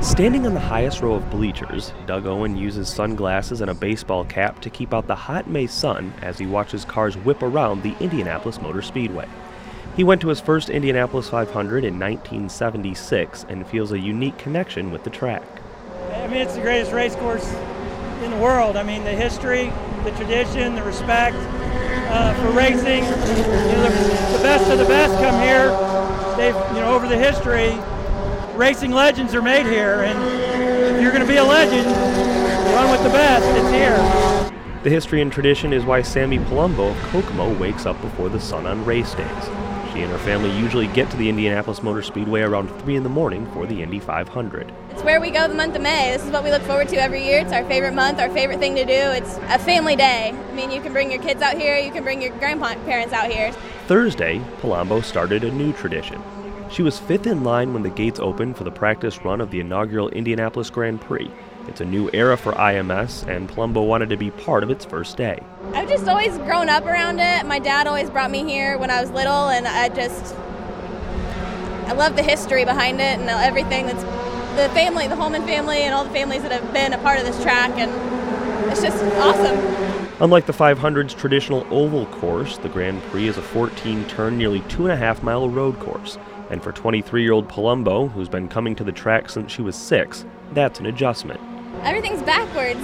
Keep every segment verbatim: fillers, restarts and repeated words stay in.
Standing on the highest row of bleachers, Doug Owen uses sunglasses and a baseball cap to keep out the hot May sun as he watches cars whip around the Indianapolis Motor Speedway. He went to his first Indianapolis five hundred in nineteen seventy-six and feels a unique connection with the track. I mean, it's the greatest race course in the world. I mean, the history, the tradition, the respect uh, for racing. You know, the, the best of the best come here. They've, you know, over the history, racing legends are made here, and if you're going to be a legend, run with the best. It's here. The history and tradition is why Sammy Palumbo of Kokomo wakes up before the sun on race days. She and her family usually get to the Indianapolis Motor Speedway around three in the morning for the Indy five hundred. It's where we go the month of May. This is what we look forward to every year. It's our favorite month, our favorite thing to do. It's a family day. I mean, you can bring your kids out here, you can bring your grandparents out here. Thursday, Palumbo started a new tradition. She was fifth in line when the gates opened for the practice run of the inaugural Indianapolis Grand Prix. It's a new era for I M S, and Palumbo wanted to be part of its first day. I've just always grown up around it. My dad always brought me here when I was little, and I just, I love the history behind it and everything that's, the family, the Holman family, and all the families that have been a part of this track, and it's just awesome. Unlike the five hundred's traditional oval course, the Grand Prix is a fourteen-turn, nearly two and a half mile road course. And for twenty-three-year-old Palumbo, who's been coming to the track since she was six, that's an adjustment. Everything's backwards.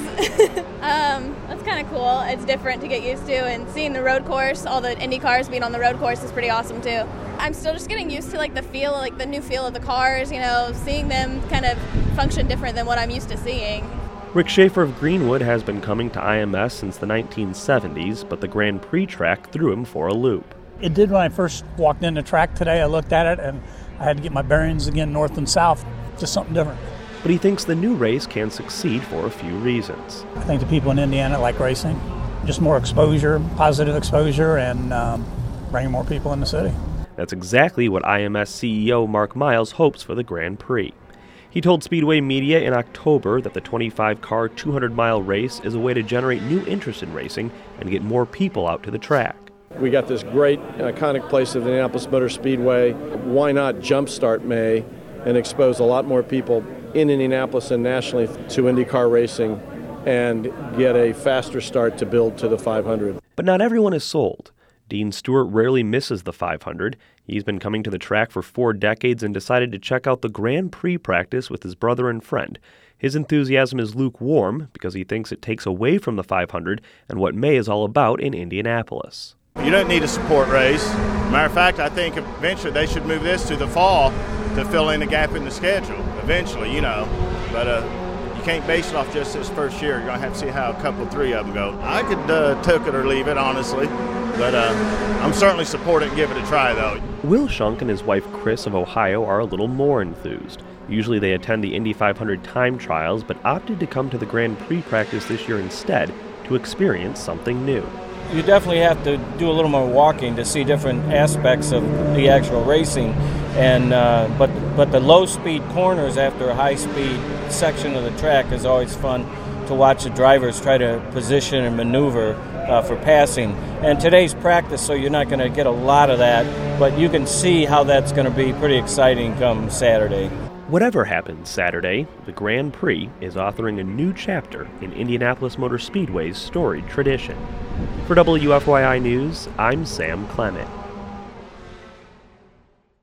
um, that's kind of cool. It's different to get used to, and seeing the road course, all the Indy cars being on the road course is pretty awesome too. I'm still just getting used to like the feel, like the new feel of the cars, you know, seeing them kind of function different than what I'm used to seeing. Rick Schaefer of Greenwood has been coming to I M S since the nineteen seventies, but the Grand Prix track threw him for a loop. It did when I first walked in the track today. I looked at it and I had to get my bearings again, north and south, just something different. But he thinks the new race can succeed for a few reasons. I think the people in Indiana like racing, just more exposure, positive exposure, and um, bringing more people in the city. That's exactly what I M S C E O Mark Miles hopes for the Grand Prix. He told Speedway Media in October that the twenty-five car, two hundred mile race is a way to generate new interest in racing and get more people out to the track. We got this great, iconic place of the Indianapolis Motor Speedway. Why not jumpstart May and expose a lot more people in Indianapolis and nationally to IndyCar racing and get a faster start to build to the five hundred. But not everyone is sold. Dean Stewart rarely misses the five hundred. He's been coming to the track for four decades and decided to check out the Grand Prix practice with his brother and friend. His enthusiasm is lukewarm because he thinks it takes away from the five hundred and what May is all about in Indianapolis. You don't need a support race. Matter of fact, I think eventually they should move this to the fall to fill in the gap in the schedule. Eventually, you know. But uh, you can't base it off just this first year. You're going to have to see how a couple, three of them go. I could uh, took it or leave it, honestly. But uh, I'm certainly supporting it and give it a try, though. Will Shunk and his wife Chris of Ohio are a little more enthused. Usually they attend the Indy five hundred time trials, but opted to come to the Grand Prix practice this year instead to experience something new. You definitely have to do a little more walking to see different aspects of the actual racing, and uh, but but the low-speed corners after a high-speed section of the track is always fun to watch the drivers try to position and maneuver uh, for passing. And today's practice, so you're not going to get a lot of that, but you can see how that's going to be pretty exciting come Saturday. Whatever happens Saturday, the Grand Prix is authoring a new chapter in Indianapolis Motor Speedway's storied tradition. For W F Y I News, I'm Sam Clement.